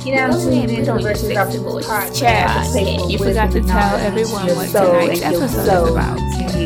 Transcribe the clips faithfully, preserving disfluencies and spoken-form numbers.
You know, tuned in to Virtuous Optimus podcast. You forgot to tell everyone what tonight's episode is about.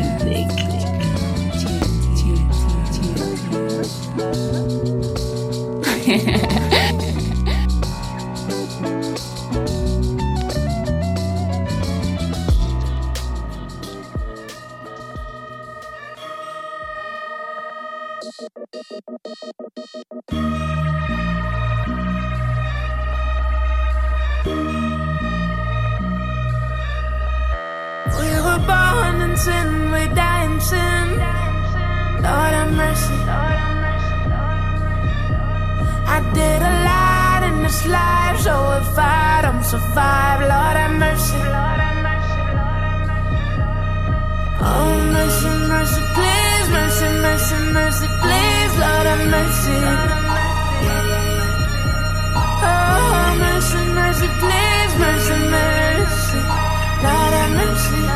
Sin, we die in sin. Lord have mercy. I did a lot in this life, so if I don't survive, Lord have mercy. Oh, mercy, mercy, please, mercy, mercy, mercy, please, Lord have mercy. Oh, mercy, mercy, please, mercy, mercy, Lord have mercy.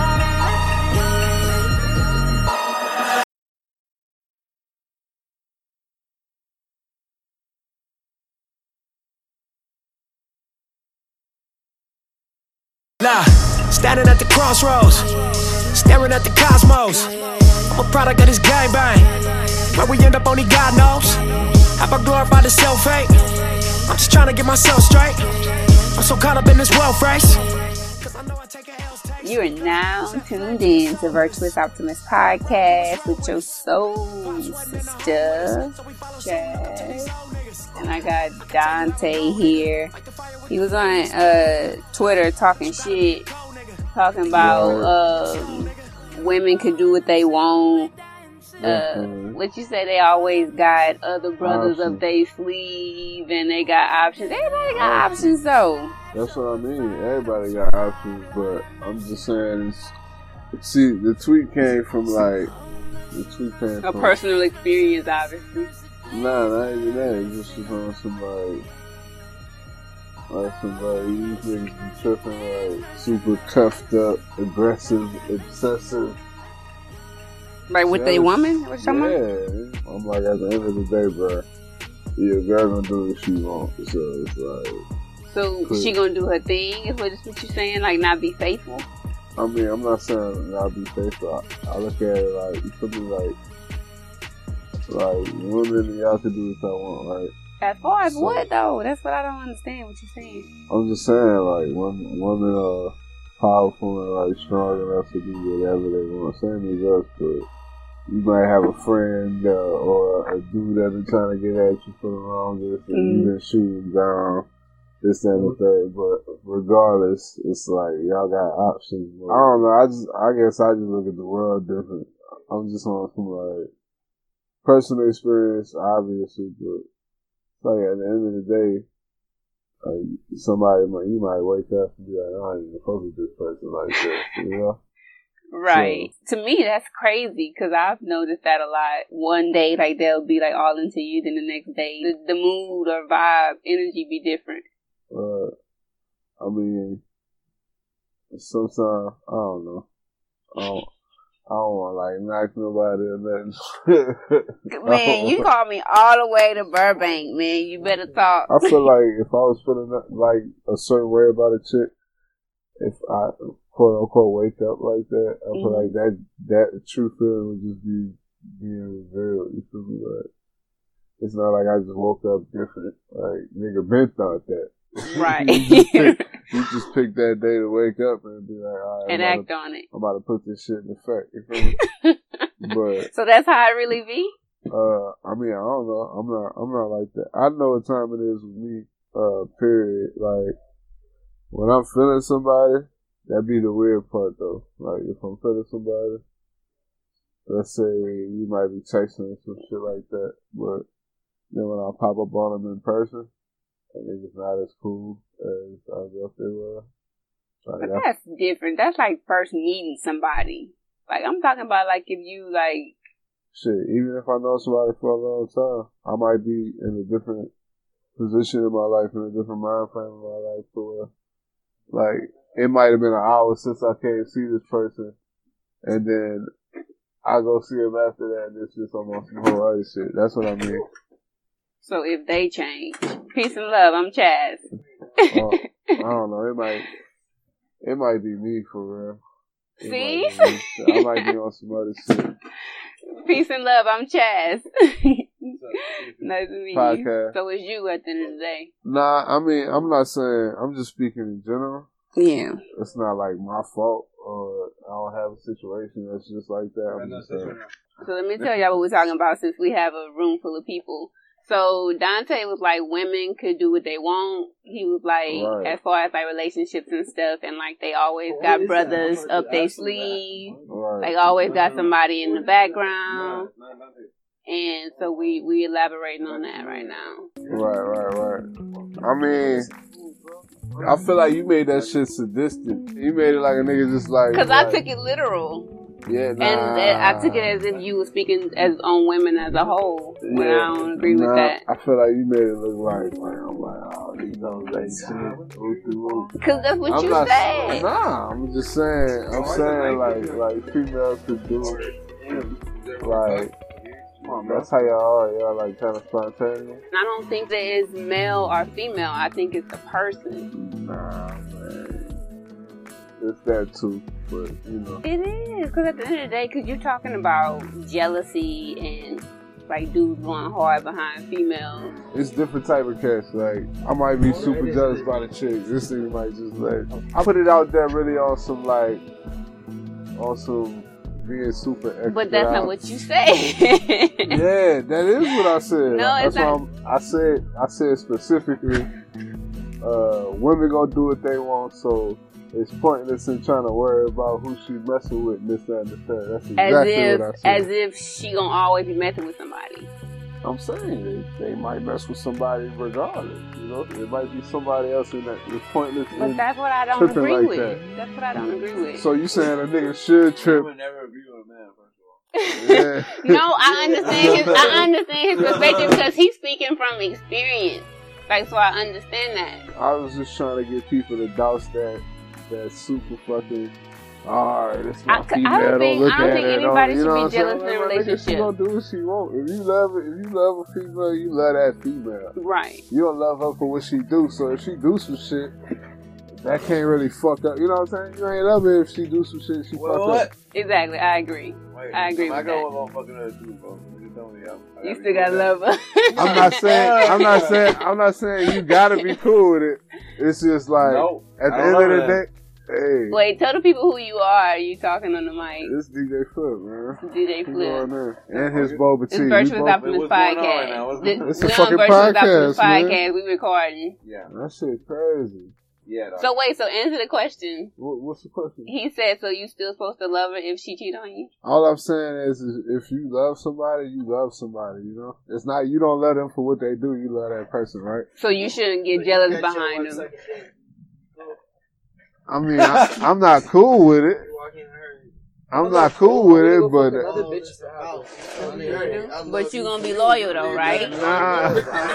Nah, standing at the crossroads, staring at the cosmos. I'm a product of this gangbang. Where we end up only God knows. Have I glorified the self-hate? I'm just trying to get myself straight. I'm so caught up in this wealth race. You are now tuned in to Virtuous Optimus podcast with your soul sister, Jazz. And I got Dante here. He was on uh, Twitter talking shit, talking about um, women could do what they want. Uh, mm-hmm. What you say? They always got other brothers options up their sleeve, and they got options. Everybody got options, though. That's what I mean. Everybody got options, but I'm just saying. It's, see, the tweet came from like the tweet came a from, personal experience, obviously. Nah, not even that. It's just from somebody. Like somebody, these niggas be tripping, like, super cuffed up, aggressive, obsessive. Like with a woman or something? Yeah. I'm like, at the end of the day, bro, your girl gonna do what she wants. So it's like. So quick. She gonna do her thing, is what, is what you're saying? Like, not be faithful? I mean, I'm not saying not be faithful. I, I look at it like, you could be like, like, women, y'all can do what y'all want, right? As far as so, what, though? That's what I don't understand what you're saying. I'm just saying, like, women, women are powerful and, like, strong enough to do whatever they want. Same as us, but you might have a friend uh, or a dude that been trying to get at you for the longest and mm. you been shooting down this and the third. But regardless, it's like, y'all got options. I don't know. I just, I guess I just look at the world different. I'm just on some, like, personal experience, obviously, but like at the end of the day, like somebody might, you might wake up and be like, I ain't even fuck with this person like that, you know? Right. So, to me, that's crazy because I've noticed that a lot. One day, like they'll be like all into you, then the next day, the, the mood or vibe, energy be different. Uh, I mean, sometimes I don't know. I don't. I don't want to, like, knock nobody or nothing. Man, you called me all the way to Burbank, man. You better talk. I feel like if I was feeling, like, a certain way about a chick, if I, quote-unquote, wake up like that, I feel mm-hmm. like that that true feeling would just be being revealed. You feel me? Like, it's not like I just woke up different. Like, nigga, Ben thought that. Right. you, just pick, you just pick that day to wake up and be like, all right, and I'm act to, on it. I'm about to put this shit in effect. You feel me? But so that's how it really be? Uh, I mean, I don't know. I'm not. I'm not like that. I know what time it is with me. Uh, period. Like when I'm feeling somebody, that be the weird part though. Like if I'm feeling somebody, let's say you might be texting or some shit like that, but then when I pop up on them in person, and they just not as cool as I guess they were. Like, but that's, that's different. That's like first meeting somebody. Like I'm talking about like if you like. Shit, even if I know somebody for a long time, I might be in a different position in my life, in a different mind frame in my life. So, like, it might have been an hour since I came see this person, and then I go see him after that, and it's just almost some whole other shit. That's what I mean. So if they change. Peace and love, I'm Chaz. Uh, I don't know. It might. It might be me for real. It See? Might I might be on some other shit. Peace and love. I'm Chaz. Nice to meet Podcast. you. So it's you at the end of the day. Nah, I mean, I'm not saying. I'm just speaking in general. Yeah. It's not like my fault, or I don't have a situation that's just like that. I'm just saying. So let me tell y'all what we're talking about since we have a room full of people. So Dante was like, women could do what they want. He was like, Right. as far as like relationships and stuff, and like they always Well, got what is brothers that? up their Ask them that. sleeve. Right. Like always got somebody in the No, background. no, no, no. And so we we elaborating on that right now. Right, right, right. I mean, I feel like you made that shit sadistic. You made it like a nigga just like. Cause like, I took it literal, Yeah, nah. and that, I took it as if you were speaking as on women as a whole. When Yeah, I don't agree nah, with that. I feel like you made it look like, like I'm like, oh, these hoes ain't shit. Whoop de whoop. Cause that's what I'm you not, said. Nah, I'm just saying. I'm saying like, like females could do like. That's how y'all are. Y'all like kind of spontaneous. I don't think that it's male or female. I think it's the person. Nah, man. It's that too, but you know. It is, because at the end of the day, because you're talking about jealousy and like dudes going hard behind females. It's different type of case. Like, I might be super jealous by the chick. This thing might just like, I put it out there really on some like, on some being super extra. But that's out. not what you say. Yeah, that is what I said. No, it's that's not. why I'm, I said, I said specifically, uh, women gonna do what they want, so it's pointless in trying to worry about who she messing with, this, that, and the third. That's as exactly if, what I said. as if she gonna always be messing with somebody. I'm saying they, they might mess with somebody regardless. You know, it might be somebody else in that. It's pointless. But in that's what I don't tripping agree like with. that. That's what I don't agree with. So you saying a nigga should trip? I would never agree with a man, first of all. Yeah. No, I understand his. I understand his perspective because he's speaking from experience. Like, so I understand that. I was just trying to get people to douse that that super fucking. Alright, it's my I- I female. don't Don't think- look I don't at think it. anybody you should know be what I'm saying? jealous in a Like, my nigga, relationship. She gonna do what she want. If you love it, if you love a female, you love that female. Right. You don't love her for what she do. So if she do some shit, that can't really fuck up. You know what I'm saying? You ain't love her if she do some shit. She What? fuck what? up. Exactly. I agree. Wait, I agree I with go that. with motherfucking her too, bro. You tell me, I'm, I You gotta still be gotta cool love her. I'm not saying. I'm not saying. I'm not saying you gotta be cool with it. It's just like No, at the I end don't of the love day, hey, Wait, tell the people who you are. You talking on the mic. this D J Flip, man. D J He Flip. going there. And his Boba T. It's We Virtuous both- Optimist What's going on right Podcast. now? What's This- going on? It's a we on fucking Virtuous podcast, Optimist man. Podcast. We recording. Yeah, That shit crazy. yeah. Dog. So wait, so answer the question. What, what's the question? He said, so you still supposed to love her if she cheat on you? All I'm saying is, is, if you love somebody, you love somebody. You know, it's not you don't love them for what they do. You love that person, right? So you shouldn't get jealous behind them. I mean, I, I'm not cool with it. I'm not cool with it, but But you gonna be loyal though, right? nah.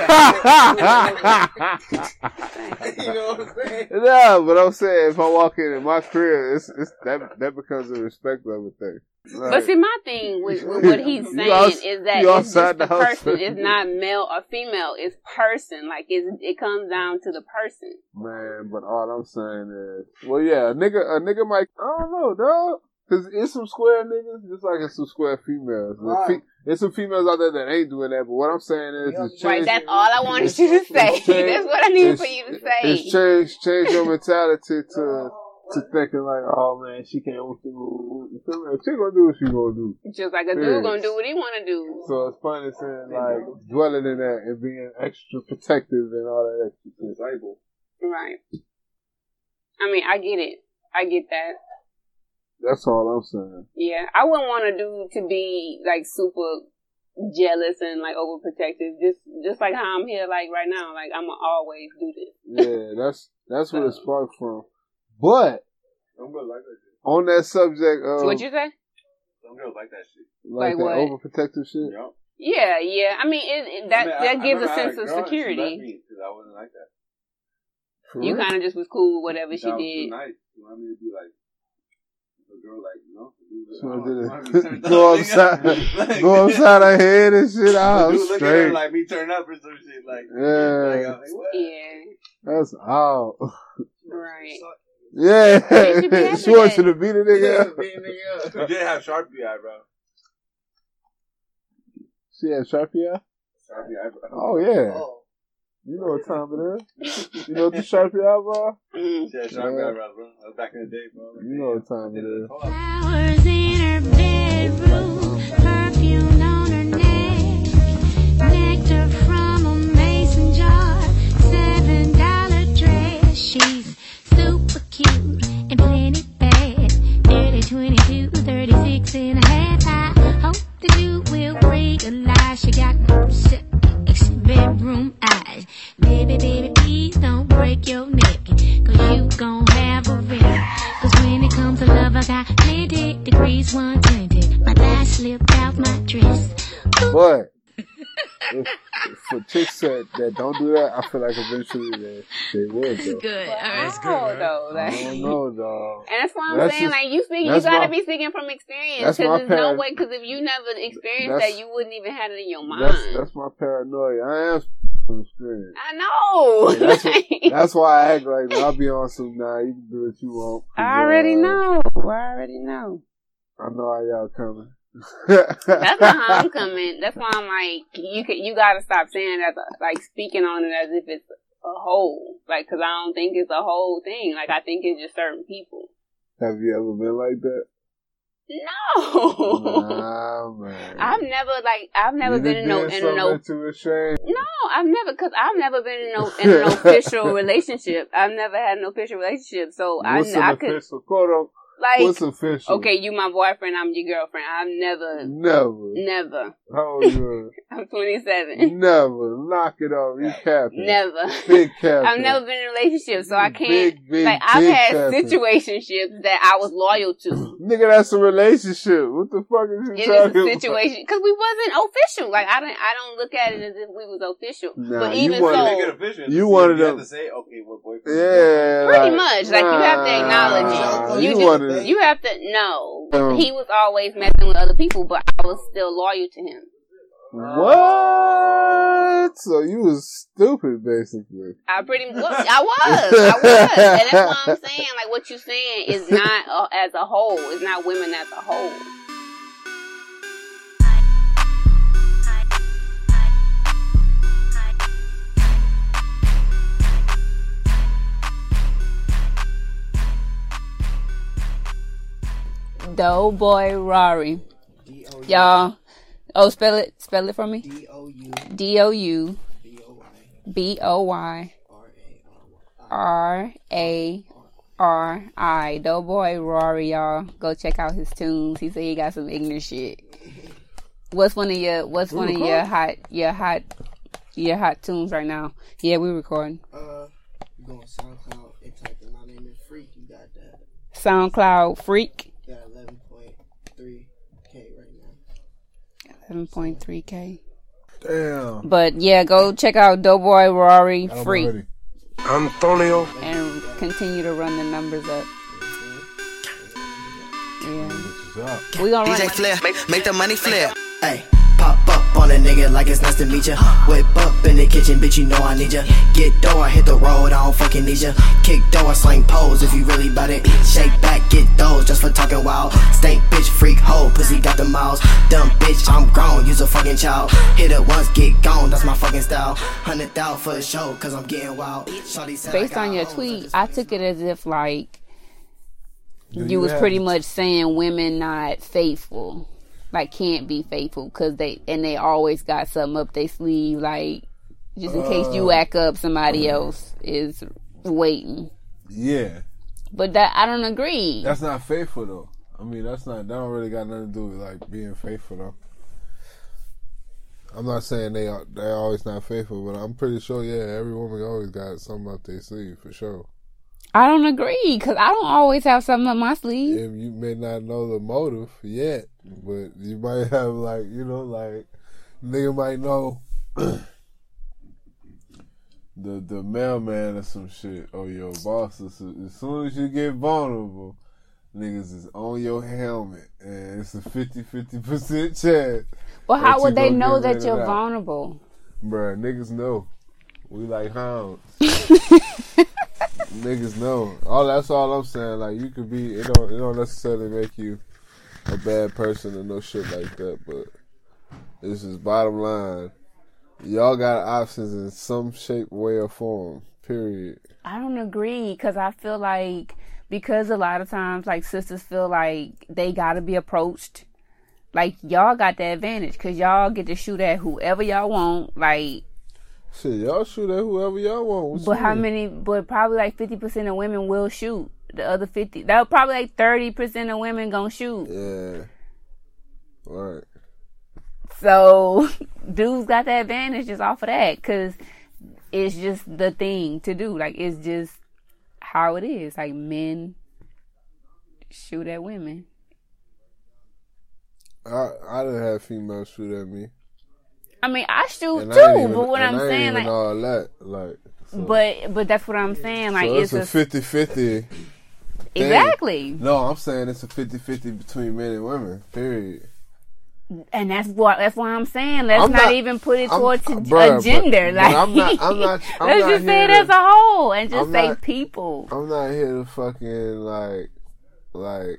You know what I'm saying? No, but I'm saying if I walk in in my career, it's, it's that that becomes a respect level thing. Like, But see, my thing with, with what he's You saying outs- is that you it's just outside the the house. person. It's not male or female. It's person. Like it's, it comes down to the person. man, but all I'm saying is, well, yeah, a nigga, a nigga might, I don't know, dog. Cause it's some square niggas, just like it's some square females. There's Right. fe- There's some females out there that ain't doing that, but what I'm saying is, is Right. change, That's all I wanted you to say. change- That's what I needed it's- for you to it's say. change, change your mentality to, to thinking like, oh man, she can't do, you feel me? She gonna do what she gonna do. Just like a Yeah. dude gonna do what he wanna do. So it's funny saying like, dwelling in that and being extra protective and all that extra shit. Right. I mean, I get it. I get that. That's all I'm saying. Yeah, I wouldn't want a dude to be like super jealous and like overprotective. Just, just like how I'm here, like right now. Like I'm gonna always do this. Yeah, that's that's where it sparked from. But Some girls like that shit. on that subject of What you say? Some girls like that shit. like, Like that what? overprotective shit. Yup. Yeah, yeah. I mean, it, it, that I mean, I- that I gives a remember I had sense of girl and she left security. me 'cause I wasn't like that. For You real? kind of just was cool with whatever she That was did. too nice. You want me to be like a girl, like you know? She wanna I do don't that. wanna be turned Go up, upside, nigga. Like- go upside her head and shit. The I'm dude look at her straight. like me turn up or some shit. Like, Yeah. like, I'm like, what? Yeah. That's That's out. Right. Yeah. She should be having She wants that. you to beat a nigga up. You did have Sharpie eyebrow. She had Sharpie eye? Sharpie eyebrow. Oh, yeah. Oh. You know what time it is. You know what the Sharpie eyebrow? She had Sharpie Yeah. eyebrow, bro. That was back in the day, bro. You know what time it is. Flowers in her bedroom, perfume on her neck, nectar from a mason jar, seven dollar dress. She's super cute and plenty bad. Early twenty-two, thirty-six and a half. I hope that you will realize she got six bedroom eyes. Baby, baby, please don't break your neck, cause you gon' have a wreck. Cause when it comes to love, I got plenty degrees, one twenty. My thighs slipped out my dress. But if, if for chicks that, that don't do that, I feel like eventually they, they will, though. Good. But Alright. how, though? I Like, don't know, dog. and that's why I'm That's saying, just- like, you speak, you that's gotta my- be speaking from experience. that's Because my there's no parent- way, because if you never experienced That's- that, you wouldn't even have it in your mind. That's, that's my paranoia. I am from experience. I know. And that's what- That's why I act like I'll be on some now. You can do what you want. I already know. I already know. I know how y'all coming. That's not how I'm coming. That's why I'm like, you could, you gotta stop saying that, like, speaking on it as if it's a whole. Like, cause I don't think it's a whole thing. Like, I think it's just certain people. Have you ever been like that? No. Nah, man. I've never, like, I've never You been just in no, being in so no, into a shame. no, I've never, cause I've never been in no, in an official relationship. I've never had an official relationship. So What's I, an I could, official? Quote unquote. like, What's official? okay, you my boyfriend, I'm your girlfriend. I've never, Never. never. How old you? I'm twenty-seven. Never. Knock it off. You capping. Never. Big capping. I've never been in a relationship, so I can't. Big, big, like, I've big had capping. situationships that I was loyal to. Nigga, that's a relationship. What the fuck is you It is talking a about? situation because we wasn't official. Like I don't, I don't look at it as if we was official. Nah, but you even wanted- so, Make it official. You See, wanted you them- have to say, okay, we're boyfriend. Yeah. pretty like, much, like you have to acknowledge nah, it. You, You, just, wanted. you have to know Um, he was always messing with other people, but I was still loyal to him. What? So you was stupid, basically. I pretty much, I was, I was, and that's why I'm saying, like what you're saying is not uh, as a whole. It's not women as a whole. Doughboy Rari. Y'all. Oh, spell it. Spell it for me. D O U. D O U. B O Y. R A R I. Doughboy Rari, y'all. Go check out his tunes. He said he got some ignorant shit. What's one of your What's one of your hot your hot your hot tunes right now? Yeah, we recording. Uh, you go on SoundCloud and type in my name is Freak. You got that. SoundCloud Freak. Got eleven point three K right now. Seven point three K. Damn. But yeah, go check out Doughboy Rari I'm Freak ready. Antonio. and continue to run the numbers up. Yeah, What's up? we gonna run. D J Flair, make, make the money flip. Hey, pop up on a nigga like it's nice to meet ya. Whip up in the kitchen, bitch, you know I need ya. Get dough, I hit the road, I don't fucking need ya. Kick dough, I slang pose if you really bout it. Shake back, get those just for talking wild. Stank bitch, freak hoe, pussy got the miles. Dumb bitch, I'm grown, use a fucking child. Hit it once, get gone, that's my fucking style. Hundred thousand for the show, cause I'm getting wild. Shawty said I Based got on your hoes, tweet, just I took it as if like Do you you was have- pretty much saying women not faithful, like can't be faithful because they and they always got something up their sleeve, like just in case you Uh, act up, somebody else is waiting. Yeah. But that I don't agree. That's not faithful, though. I mean, that's not, that don't really got nothing to do with, like, being faithful, though. I'm not saying they are, they're always not faithful, but I'm pretty sure, yeah, every woman always got something up their sleeve, for sure. I don't agree because I don't always have something up my sleeve. If you may not know the motive yet, but you might have, like, you know, like, nigga might know the the mailman or some shit, or your boss. Or some, as soon as you get vulnerable, niggas is on your helmet, and it's a fifty-fifty percent chance. Well, how that would you they gonna know get that rented you're out. vulnerable? Bruh, niggas know We like hounds. Niggas know. All that's all I'm saying. Like you could be. It don't. It don't necessarily make you a bad person or no shit like that. But this is bottom line. Y'all got options in some shape, way, or form. Period. I don't agree because I feel like because a lot of times like sisters feel like they gotta be approached. Like y'all got the advantage because y'all get to shoot at whoever y'all want. Like. Shit, y'all shoot at whoever y'all want. What's but how mean? many? But probably like fifty percent of women will shoot. The other fifty, that probably like thirty percent of women gonna shoot. Yeah. Right. So dudes got the advantage just off of that because it's just the thing to do. Like it's just how it is. Like men shoot at women. I I done had females shoot at me. I mean, I shoot and too, I even, but what I'm I ain't saying, even like, all that, like, so. but but that's what I'm saying, like, so it's, it's a fifty-fifty. Exactly. No, I'm saying it's a fifty-fifty between men and women. Period. And that's what that's why I'm saying. Let's I'm not, not even put it I'm, towards bruh, a gender. But, like, but I'm not. I'm not. I'm let's not just say it to, as a whole and just I'm say not, people. I'm not here to fucking like, like.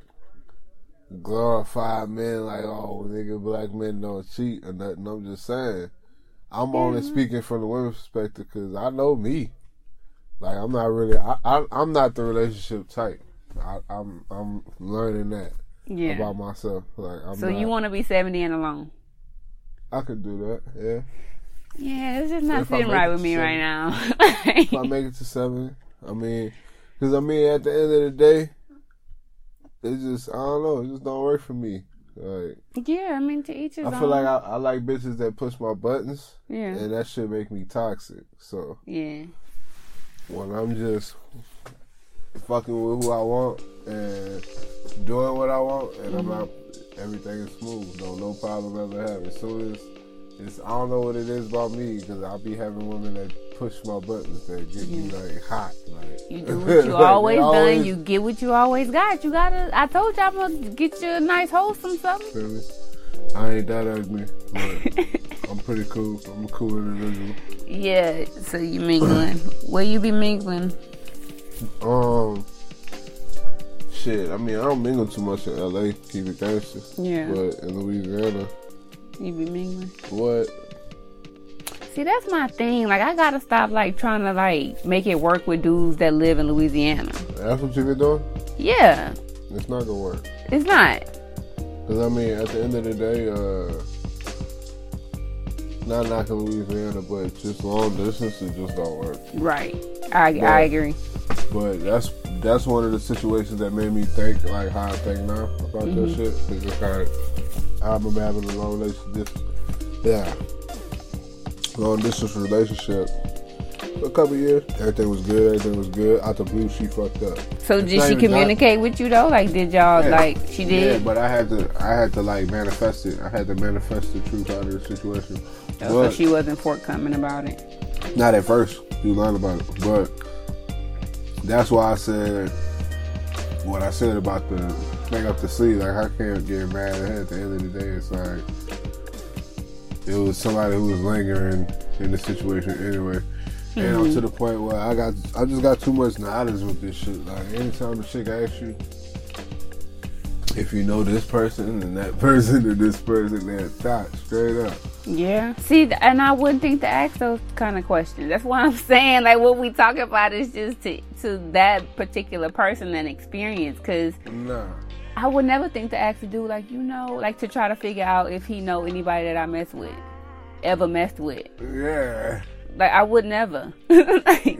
glorify men like, oh, nigga, black men don't cheat or nothing. I'm just saying. I'm yeah. only speaking from the women's perspective because I know me. Like, I'm not really, I, I, I'm not the relationship type. I, I'm I'm learning that yeah. about myself. Like, I'm So not, you want to be seventy and alone? I could do that, yeah. Yeah, it's just not if sitting right with me seventy, right now. If I make it to seventy, I mean, because I mean, at the end of the day, it's just, I don't know, it just don't work for me. Like, yeah, I mean, to each his I own. feel like I, I like bitches that push my buttons. Yeah. And that shit make me toxic. So, yeah. When I'm just fucking with who I want and doing what I want, and mm-hmm. I'm not, everything is smooth. No, no problem ever happen. As soon as, it's, I don't know what it is about me, because I'll be having women that push my buttons that get yeah. me like hot. Like, you do what you like, always done. Always, you get what you always got. You gotta. I told you I'm gonna get you a nice wholesome something. Feel me? I ain't that ugly, but I'm pretty cool. I'm a cool individual. Yeah. So you mingling? Where you be mingling? Um. Shit. I mean, I don't mingle too much in L A. Keep it gangster. Yeah. But in Louisiana. You be mingling? What? See, that's my thing. Like, I gotta stop, like, trying to, like, make it work with dudes that live in Louisiana. That's what you been doing? Yeah. It's not gonna work. It's not. Because, I mean, at the end of the day, uh, not knocking Louisiana, but just long distance, it just don't work. Right. I, but, I agree. But that's that's one of the situations that made me think, like, how I think now about mm-hmm. that shit. Because it's kind of, I remember having a long relationship. Yeah. Long distance relationship. For a couple of years. Everything was good. Everything was good. Out the blue, she fucked up. So it's did she communicate not, with you though? Like, did y'all yeah, like she did? Yeah, but I had to. I had to like manifest it. I had to manifest the truth out of the situation. Oh, but, so she wasn't forthcoming about it. Not at first. She was lying about it, but that's why I said what I said about the thing up the sleeve. Like, I can't get mad at her. At the end of the day, it's like it was somebody who was lingering in the situation anyway. Mm-hmm. And I'm to the point where I got, I just got too much knowledge with this shit. Like, anytime the chick asks you if you know this person and that person and this person, they're thought straight up. Yeah. See, and I wouldn't think to ask those kind of questions. That's why I'm saying, like, what we talk about is just to, to that particular person and experience. Because nah. I would never think to ask a dude, like, you know, like to try to figure out if he know anybody that I mess with, ever messed with. Yeah. Like, I would never. like,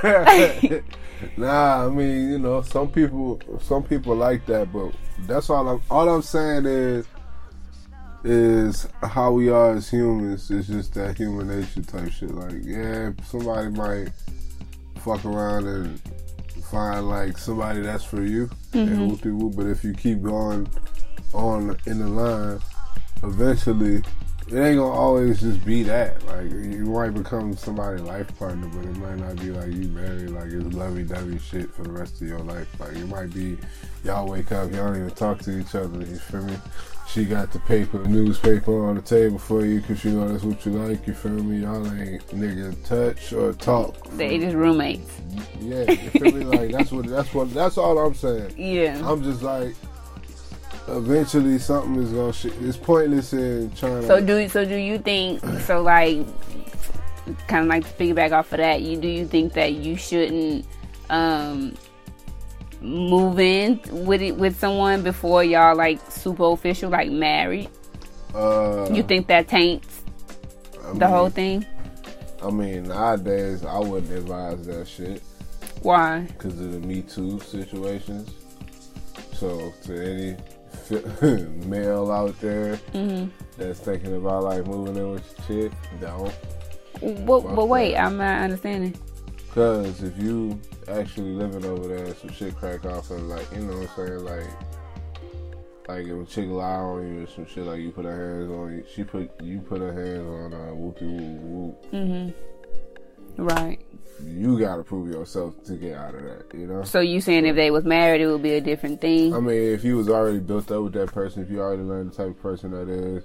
nah, I mean, you know, some people, some people like that, but that's all I'm. All I'm saying is, is how we are as humans. It's just that human nature type shit. Like, yeah, somebody might fuck around and find like somebody that's for you, mm-hmm. and whoop-de-whoop. But if you keep going on in the line, eventually it ain't gonna always just be that. Like, you might become somebody's life partner, but it might not be like you married, like it's lovey-dovey shit for the rest of your life. Like, it might be y'all wake up, y'all don't even talk to each other, you feel me? She got the paper, newspaper on the table for you because you know that's what you like, you feel me? Y'all ain't nigga touch or talk. They just roommates. Yeah, you feel me? Like, that's what, that's what, that's all I'm saying. Yeah. I'm just like, eventually something is gonna shit. It's pointless in trying to. So do, so do you think, so like, kind of like to piggyback off of that, you do you think that you shouldn't, um, move in with it with someone before y'all like super official, like married? Uh, you think that taints I the mean, whole thing? I mean, nowadays I wouldn't advise that shit. Why? Because of the Me Too situations. So to any male out there mm-hmm. that's thinking about like moving in with your chick, don't. But, but wait, that. I'm not understanding. Because if you actually living over there, some shit crack off and like, you know what I'm saying, like, like if a chick lie on you or some shit, like you put her hands on you, she put, you put her hands on uh, whoopty whoop whoop. Mm-hmm. Right. You gotta prove yourself to get out of that, you know? So you saying if they was married, it would be a different thing? I mean, if you was already built up with that person, if you already learned the type of person that is,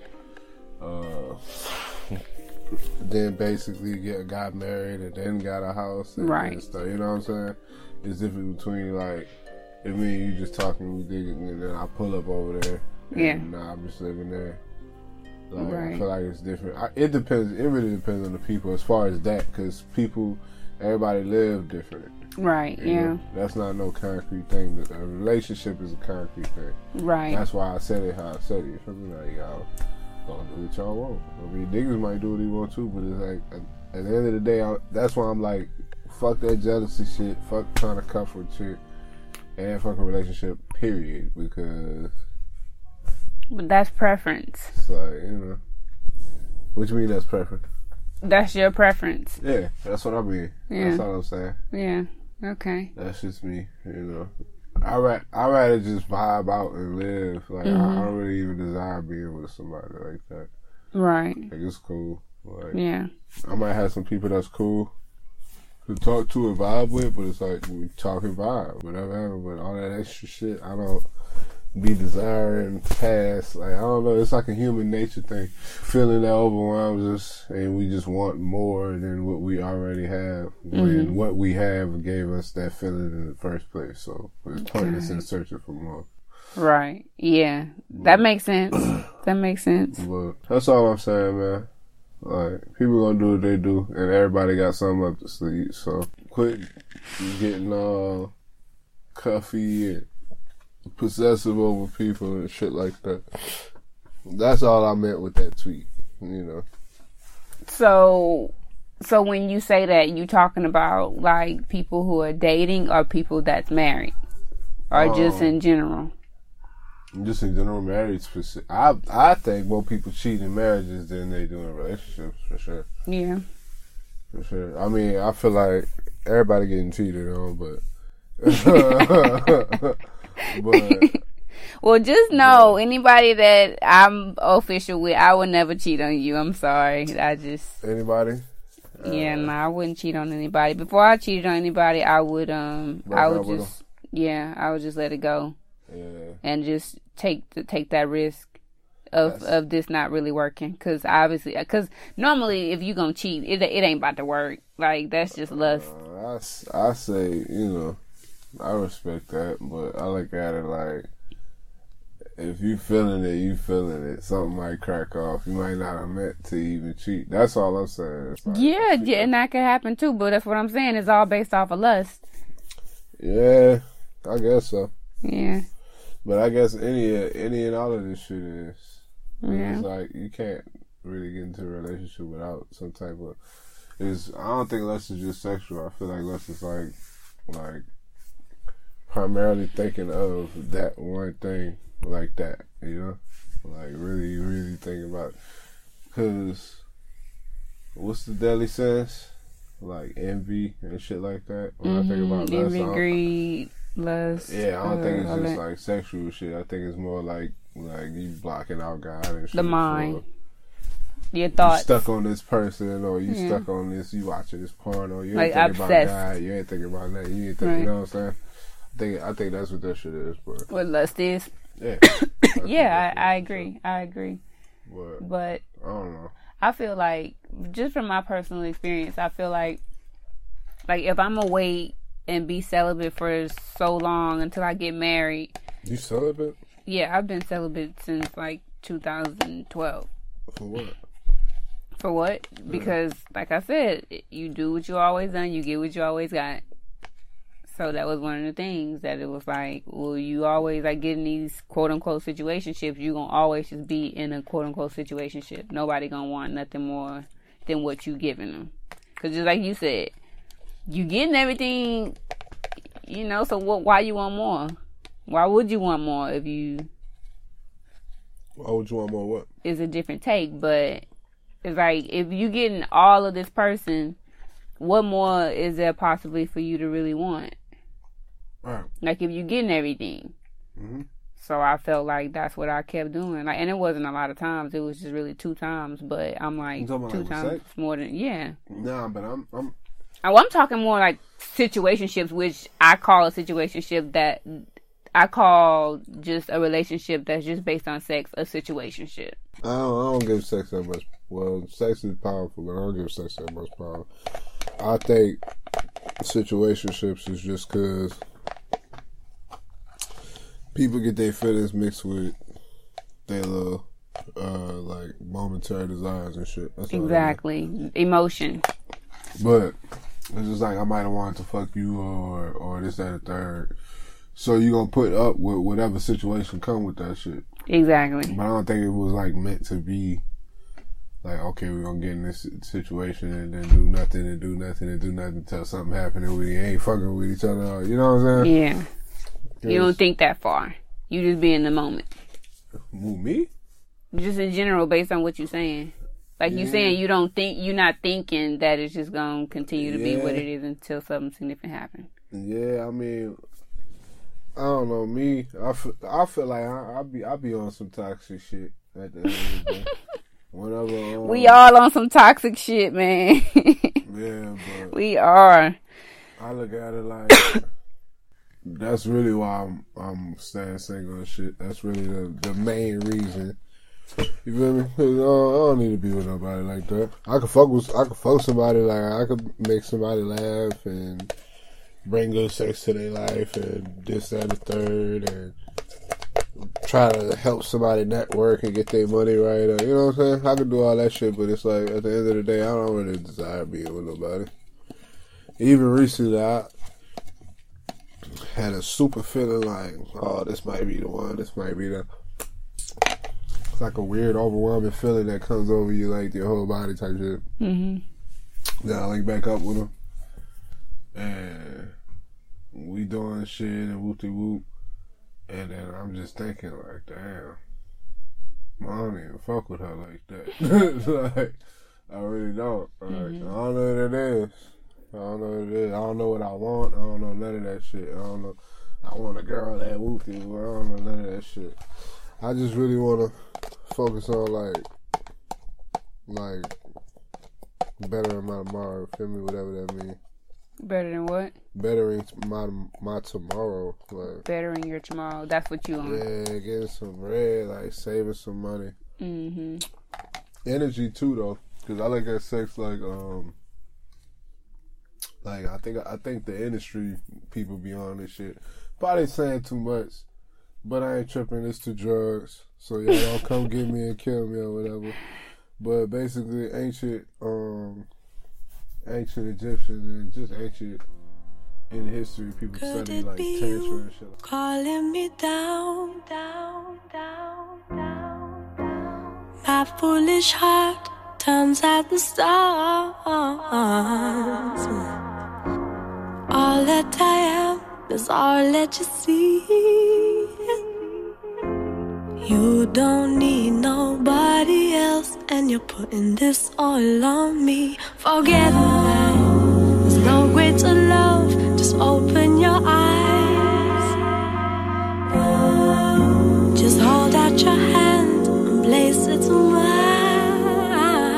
uh, then basically get got married and then got a house and, right. and stuff. You know what I'm saying? It's different between like if me and you just talking, we digging, and then I pull up over there. And yeah. Nah, I'm just living there. Like, right. I feel like it's different. I, it depends. It really depends on the people as far as that, because people, everybody live different. Right. You yeah. know? That's not no concrete thing. A relationship is a concrete thing. Right. That's why I said it how I said it. Feel me? Like, y'all gonna do what y'all want. I mean, niggas might do what they want to, but it's like at, at the end of the day, I, that's why I'm like, fuck that jealousy shit. Fuck trying to cuff with shit, and fuck a relationship. Period. Because. But that's preference. It's like, you know. What you mean that's preference? That's your preference. Yeah, that's what I mean. Yeah. That's all I'm saying. Yeah. Okay. That's just me, you know. I ra- I rather just vibe out and live. Like mm-hmm. I, I don't really even desire being with somebody like that. Right. Like it's cool. Like yeah. I might have some people that's cool to talk to and vibe with, but it's like we talk and vibe, whatever. But all that extra shit, I don't be desiring past. Like I don't know. It's like a human nature thing. Feeling that overwhelms us, and we just want more than what we already have. Mm-hmm. When what we have gave us that feeling in the first place. So it's pointless in searching for more. Right. Yeah. That makes sense. That makes sense. But that's all I'm saying, man. Like people gonna do what they do, and everybody got something up to sleep. So quit getting all cuffy and possessive over people and shit like that. That's all I meant with that tweet, you know. So, so when you say that, you talking about like people who are dating or people that's married, or um, just in general? Just in general, married specific. I I think more people cheat in marriages than they do in relationships, for sure. Yeah. For sure. I mean, I feel like everybody getting cheated on, but. But, well, just know, anybody that I'm official with, I would never cheat on you. I'm sorry. I just... Anybody? Yeah, uh, no, I wouldn't cheat on anybody. Before I cheated on anybody, I would, um, I would just, yeah, I would just let it go. Yeah. And just take the, take that risk of, That's, of this not really working. Cause obviously, cause normally if you gonna cheat, it, it ain't about to work. Like, that's just lust. Uh, I, I say, you know, I respect that, but I look at it like, if you feeling it, you feeling it. Something might crack off. You might not have meant to even cheat. That's all I'm saying. Like, yeah, yeah, and that could happen too, but that's what I'm saying. It's all based off of lust. Yeah, I guess so. Yeah. But I guess any any and all of this shit is. Yeah. It's like, you can't really get into a relationship without some type of... Is I don't think lust is just sexual. I feel like lust is like, like, primarily thinking of that one thing like that, you know? Like, really, really thinking about it. Because, what's the deadly sins? Like, envy and shit like that. When mm-hmm. I think about lust, envy, greed, lust. Yeah, I don't uh, think it's just that. like sexual shit. I think it's more like, like you blocking out God and shit. The mind. Your thoughts. You stuck on this person, or you Yeah. stuck on this. You watching this porn, or you Like, ain't thinking obsessed. about God. You ain't thinking about that. You ain't thinking. Right. You know what I'm saying? I think I think that's what that shit is, but What lust is? yeah, Yeah, I, I agree. I agree. But But I don't know. I feel like, just from my personal experience, I feel like, like if I'm gonna wait and be celibate for so long until I get married. You celibate? Yeah, I've been celibate since like two thousand twelve. For what? For what? Because, like I said, you do what you always done, you get what you always got. So that was one of the things that it was like, well, you always like get in these quote unquote situationships. You gonna always just be in a quote unquote situationship. Nobody gonna want nothing more than what you giving them. Cause just like you said, you getting everything, you know. So what? Why you want more? Why would you want more if you? Why would you want more? What? Is a different take, but it's like if you getting all of this person, what more is there possibly for you to really want? Right. Like if you getting everything. Mm-hmm. So I felt like that's what I kept doing. Like, and it wasn't a lot of times. It was just really two times. But I'm like You talking about two like with times sex? more than yeah. Nah, but I'm I'm Oh, I'm talking more like situationships, which I call a situationship that I call just a relationship that's just based on sex, a situationship. I don't, I don't give sex that much. Well, sex is powerful, but I don't give sex that much power. I think situationships is just because people get their feelings mixed with their little, uh, like momentary desires and shit. That's all it is. Exactly. Emotion. But it's just like I might have wanted to fuck you or or this, that, and third. So you gonna put up with whatever situation come with that shit. Exactly. But I don't think it was like meant to be like, okay, we're gonna get in this situation and then do nothing and do nothing and do nothing until something happened and we ain't fucking with each other. You know what I'm saying? Yeah. You don't think that far. You just be in the moment. Who, me? Just in general, based on what you're saying. Like you Yeah. saying, you don't think, you're not thinking that it's just gonna continue to be what Yeah. it is until something significant happens. Yeah, I mean, I don't know. Me, I feel, I feel like I, I be I be on some toxic shit at the end of the day. Whenever um, We all on some toxic shit, man. yeah, but We are. I look at it like that's really why I'm I'm staying single and shit. That's really the the main reason. You feel me? 'Cause, uh, I don't need to be with nobody like that. I could fuck with I could fuck with somebody like I could make somebody laugh and bring good sex to their life and this, that, and the third, and try to help somebody network and get their money right. Or, you know what I'm saying? I could do all that shit, but it's like at the end of the day, I don't really desire being with nobody. Even recently, I had a super feeling like, oh, this might be the one. This might be the. It's like a weird, overwhelming feeling that comes over you, like your whole body type shit. Mm-hmm. Then I link back up with him, and we doing shit and whoop whoop, and then I'm just thinking like, damn, I don't even fuck with her like that. Like, I really don't. Like, Mm-hmm. I don't know what it is. I don't know what it is. I don't know what I want. I don't know none of that shit. I don't know. I want a girl that whoop whoop. I don't know none of that shit. I just really want to focus on like, like bettering my tomorrow. Feel me? Whatever that means. Better than what? Bettering my my tomorrow. Like Bettering your tomorrow. That's what you want. yeah, getting some bread, like saving some money. Mm-hmm. Energy too, though, because I look at sex like um. Like I think I think the industry people be on this shit. Probably saying too much, but I ain't tripping. It's to drugs, so y'all don't come get me and kill me or whatever. But basically, ancient um, ancient Egyptians and just ancient in history, people Could study it like be tantra you and shit. calling me down, down, down, down, down? My foolish heart turns at the stars. All that I am is all that you see. You don't need nobody else, and you're putting this all on me. Forget that. There's no greater love. Just open your eyes. Just hold out your hand and place it to mine.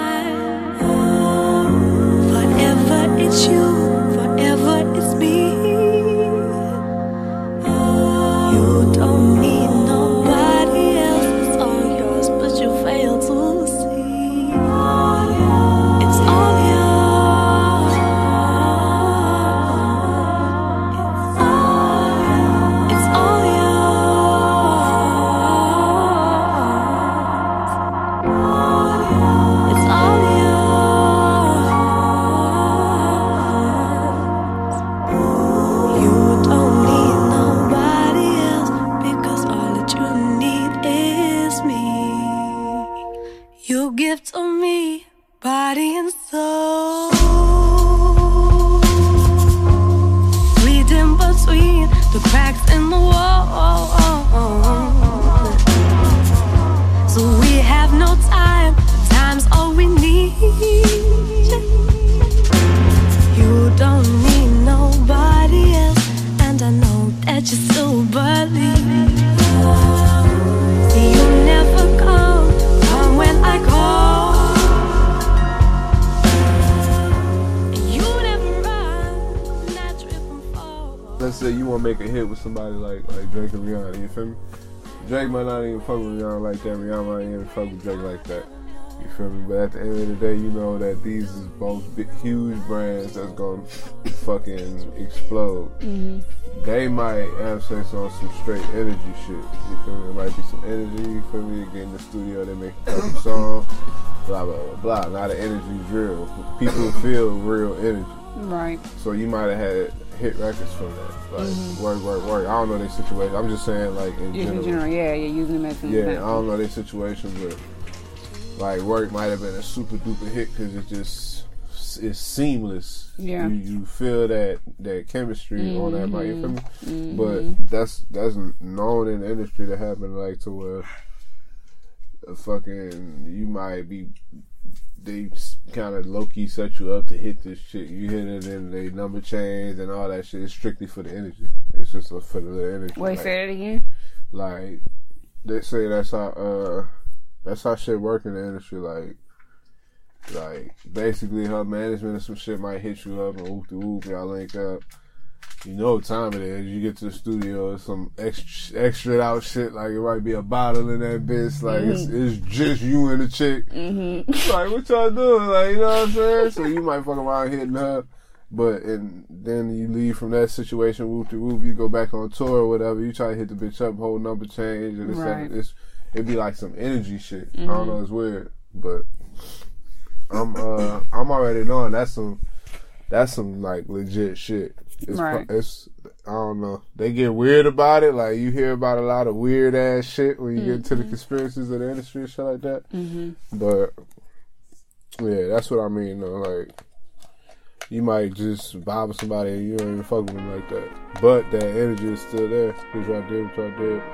let's say you want to make a hit with somebody like like Drake and Rihanna, you feel me? Drake might not even fuck with Rihanna like that. Rihanna might not even fuck with Drake like that. You feel me? But at the end of the day, you know that these is both big, huge brands that's gonna fucking explode. Mm-hmm. They might have sex on some straight energy shit. You feel me? It might be some energy. You feel me? Get in the studio, they make a couple songs. Blah blah blah blah. Now the energy's real. People feel real energy. Right. So you might have had hit records from that. Like mm-hmm. work, work, work. I don't know their situation. I'm just saying like in just general. in general, yeah, you're using them as an Yeah, example. I don't know their situation, but like work might have been a super duper hit because it just it's seamless. Yeah. You, you feel that that chemistry mm-hmm. on that mic. You feel me? Mm-hmm. But that's that's known in the industry to happen like to where a fucking you might be. They kind of low-key set you up to hit this shit. You hit it and they number change and all that shit. It's strictly for the energy. It's just for the energy. Wait, like, say it again? Like, they say that's how, uh, that's how shit work in the industry. Like, like basically her management or some shit might hit you up and whoop de whoop, y'all link up. You know what time it is. You get to the studio, it's some extra, extra out shit. Like it might be a bottle in that bitch. Like mm-hmm. it's, it's just you and the chick. Mm-hmm. Like what y'all doing? Like you know what I'm saying? So you might fuck around hitting her, but and then you leave from that situation. Whoop de whoop. You go back on tour or whatever. You try to hit the bitch up, whole number change, and it's, right. it's it'd be like some energy shit. Mm-hmm. I don't know. It's weird, but I'm uh I'm already knowing that's some that's some like legit shit. It's, right. it's, I don't know. They get weird about it. Like, you hear about a lot of weird ass shit when you mm-hmm. get into the conspiracies of the industry and shit like that. Mm-hmm. But, yeah, that's what I mean, though. Like, you might just vibe with somebody and you don't even fuck with them like that. But that energy is still there. Because y'all did what y'all did.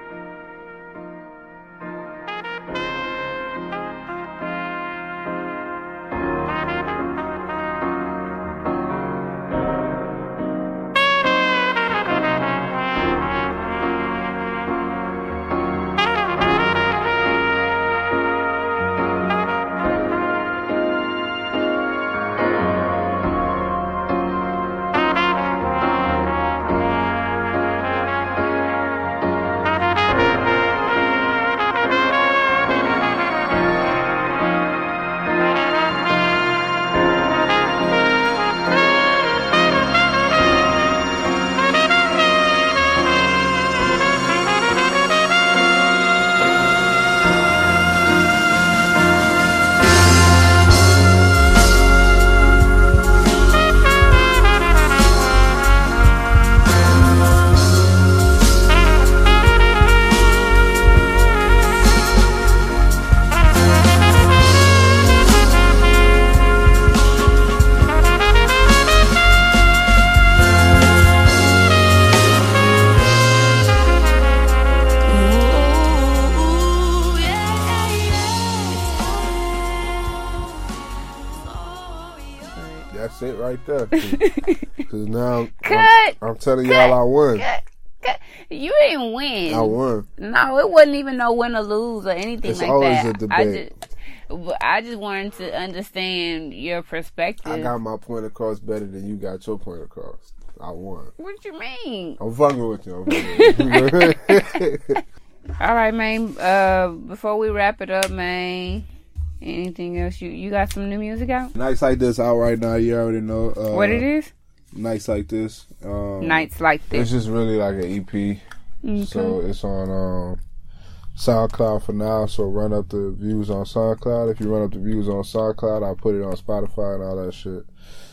That's it right there. Because now cut, I'm, I'm telling cut, y'all I won. Cut, cut. You didn't win. I won. No, it wasn't even no win or lose or anything it's like always that. A debate. I just, I just wanted to understand your perspective. I got my point across better than you got your point across. I won. What you mean? I'm fucking with you. I'm fucking with you. All right, man. Uh, before we wrap it up, man, anything else? You you got some new music out? Nights Like This out right now. You already know. Uh, what it is? Nights Like This. Um, Nights Like This. It's just really like an E P. Okay. So it's on um, SoundCloud for now. So run up the views on SoundCloud. If you run up the views on SoundCloud, I'll put it on Spotify and all that shit.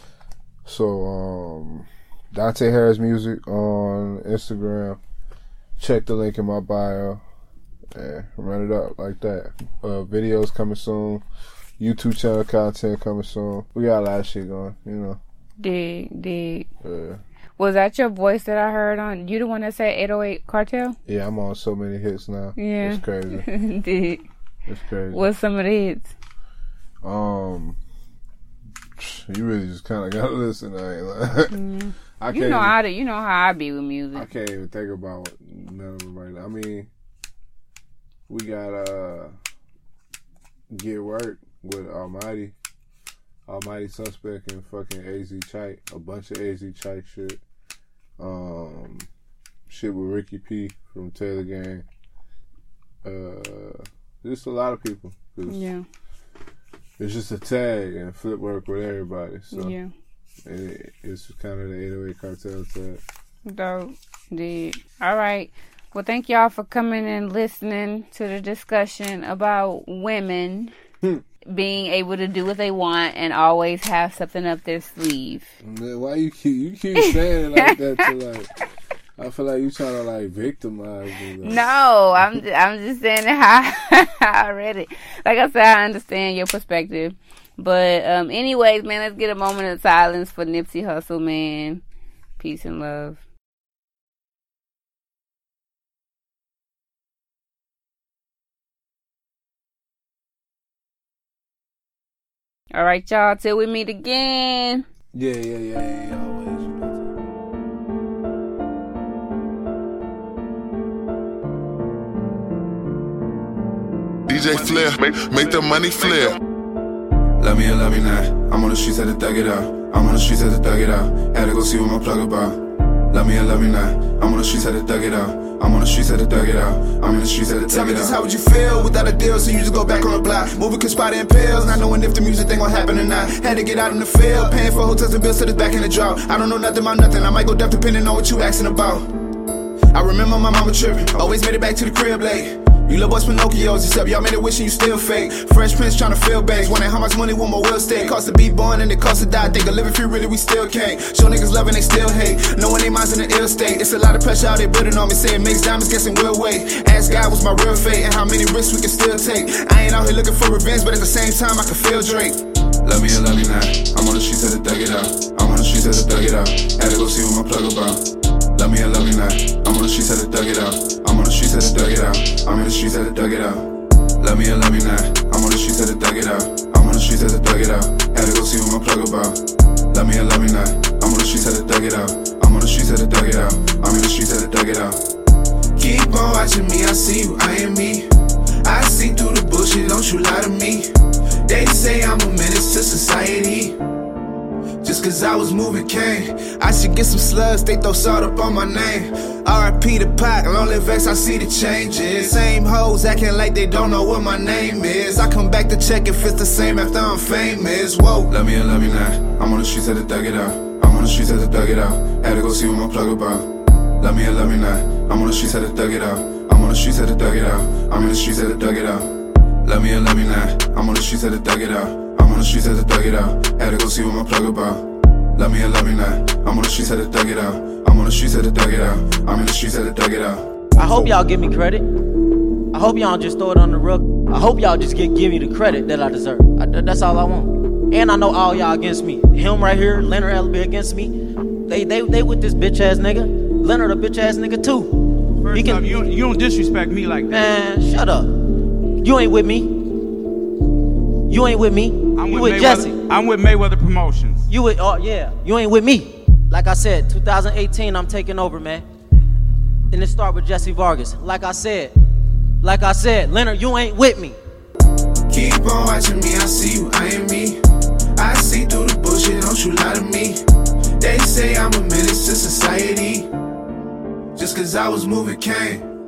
So um, Dante Harris Music on Instagram. Check the link in my bio. Yeah, run it up like that. Uh, videos coming soon. YouTube channel content coming soon. We got a lot of shit going, you know. Dig, dig. Yeah. Was that your voice that I heard on? You the one that said eight oh eight Cartel? Yeah, I'm on so many hits now. Yeah. It's crazy. Dig. It's crazy. What's some of the hits? Um, you really just kind of gotta listen. I ain't like. Mm. I can't you know even, how to, you know how I be with music. I can't even think about none of them right now. I mean, we got uh, Get Work with Almighty, Almighty Suspect, and fucking A Z Chike, a bunch of A Z Chike shit. Um, shit with Ricky P from Taylor Gang. Uh, just a lot of people. Yeah. It's just a tag and flip work with everybody. So yeah. It, it's kind of the eight oh eight Cartel tag. Dope. Indeed. All right. Well, thank y'all for coming and listening to the discussion about women being able to do what they want and always have something up their sleeve. Man, why you keep you keep saying it like that? To like, I feel like you trying to like victimize me. Like. No, I'm I'm just saying how, how I read it. Like I said, I understand your perspective, but um, anyways, man, let's get a moment of silence for Nipsey Hussle, man. Peace and love. All right, y'all. Till we meet again. Yeah, yeah, yeah, yeah. Always. D J Flip, make, make the money flip. Love me or love me not. I'm on the streets, had to thug it out. I'm on the streets, had to thug it out. Had to go see what my plug about. Love me or love me not. I'm on the streets, had to thug it out. I'm on the streets, had to thug it out. I'm in the streets, had to Tell thug me it just out. how would you feel without a deal, so you just go back on the block. Moving conspire and pills, not knowing if the music thing gon' happen or not. Had to get out in the field, paying for hotels and bills till it's back in the drought. I don't know nothing about nothing, I might go deaf depending on what you asking about. I remember my mama tripping, always made it back to the crib late. You little boys Pinocchios, except y'all made it wishing you still fake. Fresh Prince tryna fill bags, wondering how much money will my will stay. Cost to be born and it cost to die, think of living free, really we still can't. Show niggas loving, they still hate, knowing they minds in an ill state. It's a lot of pressure out there building on me, saying makes diamonds, guessing we'll wait. Ask God what's my real fate, and how many risks we can still take. I ain't out here looking for revenge, but at the same time I can feel Drake. Love me or love me not. I'm on the streets, had to thug it out. I'm on the streets, had to thug it out. Had to go see what my plug about. Love me or love me not. I'm on the streets, had to thug it out. I'm on the streets, had to thug it out. I'm in the streets, had to thug it out. Love me or love me not. I'm on the streets, had to thug it out. I'm on the streets, had to thug it out. Had to go see what my plug about. Love me or love me not. I'm on the streets, had to thug it out. I'm on the streets, had to thug it out. I'm in the streets, had to thug it out. Keep on watching me, I see you, I am me. I see through the bullshit, don't you lie to me. They say I'm a menace to society. Just cause I was moving cane. I should get some slugs, they throw salt up on my name. R I P to Pac, lonely vex, I see the changes. Same hoes acting like they don't know what my name is. I come back to check if it's the same after I'm famous. Whoa. Love me or love me not. I'm on the streets, had to thug it out. I'm on the streets, had to thug it out. Had to go see what my plug about. Love me or love me not. I'm on the streets, had to thug it out. I'm on the streets, had to thug it out. I'm in the streets, had to thug it out. Love me or love me not. I'm on the streets, had to thug it out. I'm on the streets, had to thug it out. Had to go see what my plug about. Love me or love me not. I'm on the streets, had to thug it out. I'm on the streets, had to thug it out. I'm in the streets, had to thug it out. I hope y'all give me credit. I hope y'all just throw it on the rug. I hope y'all just get give me the credit that I deserve. I, that's all I want. And I know all y'all against me. Him right here, Leonard Ellerby against me. They they they with this bitch ass nigga. Leonard a bitch ass nigga too. First he can, up, you, you don't disrespect me like that. Man, shut up. You ain't with me. You ain't with me. I'm you with, with Mayweather, Jesse. I'm with Mayweather Promotions. You with, oh yeah, you ain't with me. Like I said, two thousand eighteen, I'm taking over, man. And it start with Jesse Vargas. Like I said, like I said, Leonard, you ain't with me. Keep on watching me, I see you, I am me. I see through the bullshit, don't you lie to me. They say I'm a menace to society. Just cause I was moving cane.